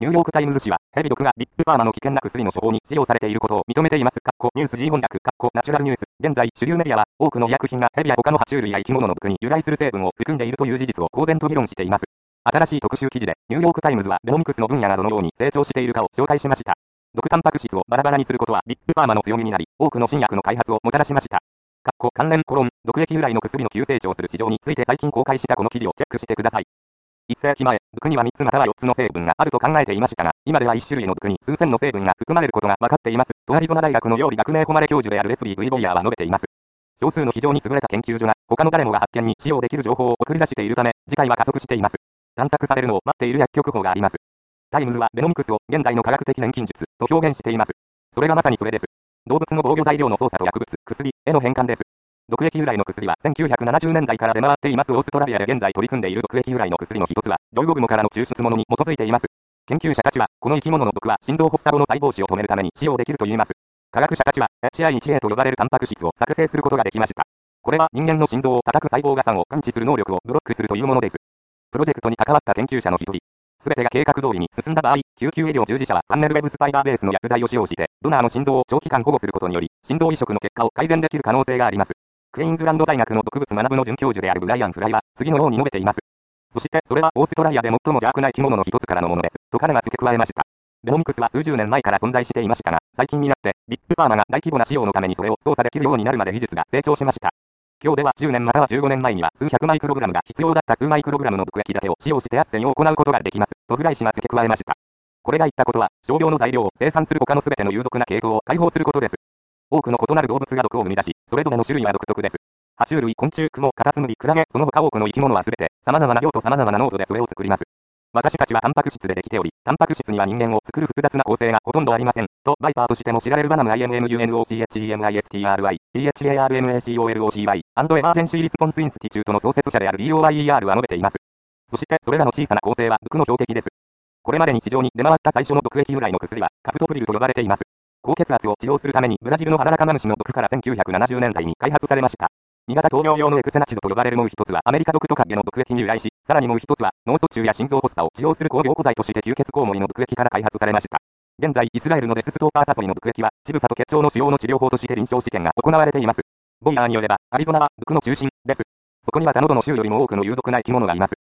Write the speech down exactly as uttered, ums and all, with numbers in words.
ニューヨークタイムズ紙は、ヘビ毒がビッグファーマの危険な薬の処方に使用されていることを認めています。ニュース G 翻訳、ナチュラルニュース。現在、主流メディアは、多くの医薬品がヘビや他の爬虫類や生き物の毒に由来する成分を含んでいるという事実を公然と議論しています。新しい特集記事で、ニューヨークタイムズはベノミクスの分野がどのように成長しているかを紹介しました。毒タンパク質をバラバラにすることはビッグファーマの強みになり、多くの新薬の開発をもたらしました。関連コロン、毒液由来の薬の急成長する市場について最近公開したこの記事をチェックしてください。いっ世紀前、毒にはみっつまたはよっつの成分があると考えていましたが、今ではいち種類の毒に数千の成分が含まれることが分かっています。とアリゾナ大学の料理学名誉教授であるレスリー・ブイボイヤーは述べています。少数の非常に優れた研究所が、他の誰もが発見に使用できる情報を送り出しているため、次回は加速しています。探索されるのを待っている薬局法があります。タイムズはベノミクスを現代の科学的錬金術と表現しています。それがまさにそれです。動物の防御材料の操作と薬物、薬への変換です。毒液由来の薬はせんきゅうひゃくななじゅうねんだいから出回っています。オーストラリアで現在取り組んでいる毒液由来の薬の一つは、ジョイゴグモからの抽出物に基づいています。研究者たちは、この生き物の毒は心臓発作後の細胞死を止めるために使用できると言います。科学者たちは、エイチアイワンエー と呼ばれるタンパク質を作成することができました。これは人間の心臓を叩く細胞が酸を感知する能力をブロックするというものです。プロジェクトに関わった研究者の一人、すべてが計画通りに進んだ場合、救急医療従事者はファンネルウェブスパイダーベースの薬剤を使用して、ドナーの心臓を長期間保護することにより、心臓移植の結果を改善できる可能性があります。クイーンズランド大学の毒物学部の准教授であるブライアン・フライは、次のように述べています。そして、それはオーストラリアで最も邪悪な生き物の一つからのものです。と彼が付け加えました。ベノミクスは数十年前から存在していましたが、最近になって、ビッグファーマが大規模な使用のためにそれを操作できるようになるまで技術が成長しました。今日ではじゅうねんまたはじゅうごねんまえには数百マイクログラムが必要だった数マイクログラムの毒液だけを使用して圧栓を行うことができます。とフライ氏が付け加えました。これが言ったことは、少量の材料を生産する他の全ての有毒な系統を解放することです。多くの異なる動物が毒を生み出し、それぞれの種類は独特です。爬虫類、昆虫、クモ、カタツムリ、クラゲ、その他多くの生き物は全て、様々な量と様々な濃度でそれを作ります。私たちはタンパク質でできており、タンパク質には人間を作る複雑な構成がほとんどありません。と、バイパーとしても知られるバナム イエムエムユーエヌオーシーエイチイーエムアイエスティーアールワイ、ピーエイチエーアールエムエーシーオーエルオーシーワイ、アンドエマージェンシーリスポンスインスティチュートの創設者である ディーオーワイイーアール は述べています。そして、それらの小さな構成は毒の標的です。これまでに市場に出回った最初の毒液由来の薬は、カプトプリルと呼ばれています。高血圧を治療するためにブラジルのハララカマムシの毒からせんきゅうひゃくななじゅうねんだいに開発されました。に型糖尿用のエクセナチドと呼ばれるもう一つはアメリカ毒トカゲの毒液に由来し、さらにもう一つは脳卒中や心臓発作を治療する抗凝固剤として吸血コウモリの毒液から開発されました。現在、イスラエルのデスストーカーサソリの毒液は、乳房と血腸の腫瘍の治療法として臨床試験が行われています。ボイヤーによれば、アリゾナは毒の中心です。そこには他のどの州よりも多くの有毒な生き物がいます。